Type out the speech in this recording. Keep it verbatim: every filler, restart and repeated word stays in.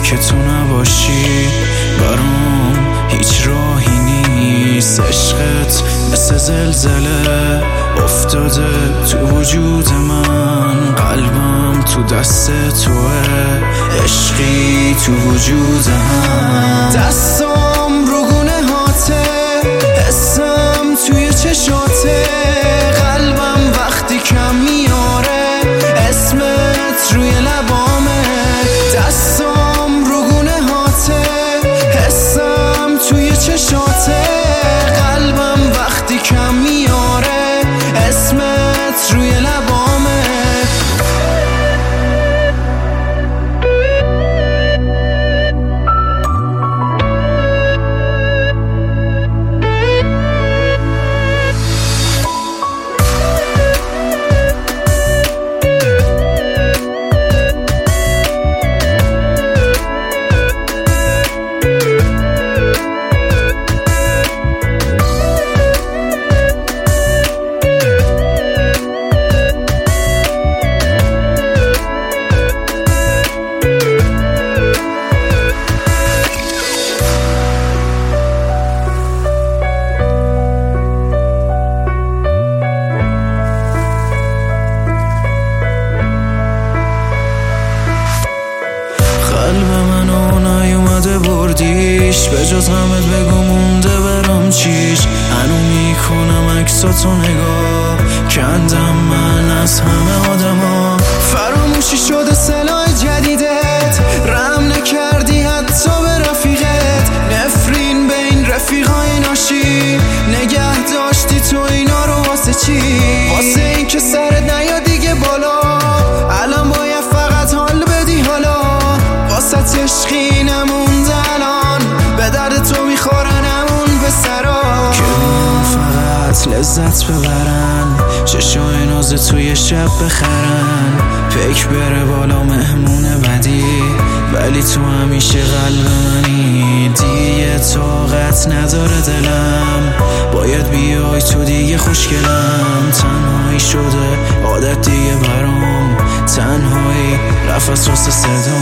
که تو نباشی برام هیچ راهی نیست. عشقت مثل زلزله افتاده تو وجود من، قلبم تو دست توه، عشقی تو وجود هم. دستام رو گونه هاته، حسم توی چشاته، قلبم وقتی کم میاره اسمت روی لبامه. دستام رو گونه هاته، حسم توی چشاته، قلبم وقتی کم میاره اسمت روی لبامه. قلب منو نیومده بردیش، به جز غمت بگو مونده برام چیش. هنو میکنم عکساتو نگاه، کندم من از همه آدما. فراموشی شده سلاح جدیدت، رحم نکردی حتی به رفیقت. نفرین بین رفیقای ناشی، نگه داشتی تو اینا رو واسه چی؟ واسه این که سرت نیاد دیگه بالا، الان باید فقط حال بدی حالا. واسه عشقی نمونده الان، به درد تو میخورن همون به سرا، که بیان فقط لذت ببرن، چشای ناز توی شب بخرن. پیک بره بالا مهمون بدی، ولی تو همیشه قلب منی. دیگه طاقت نداره دلم، باید بیای تو دیگه خوشگلم. تنهایی شده عادت دیگه برام، تنهایی رفت از راست صدا.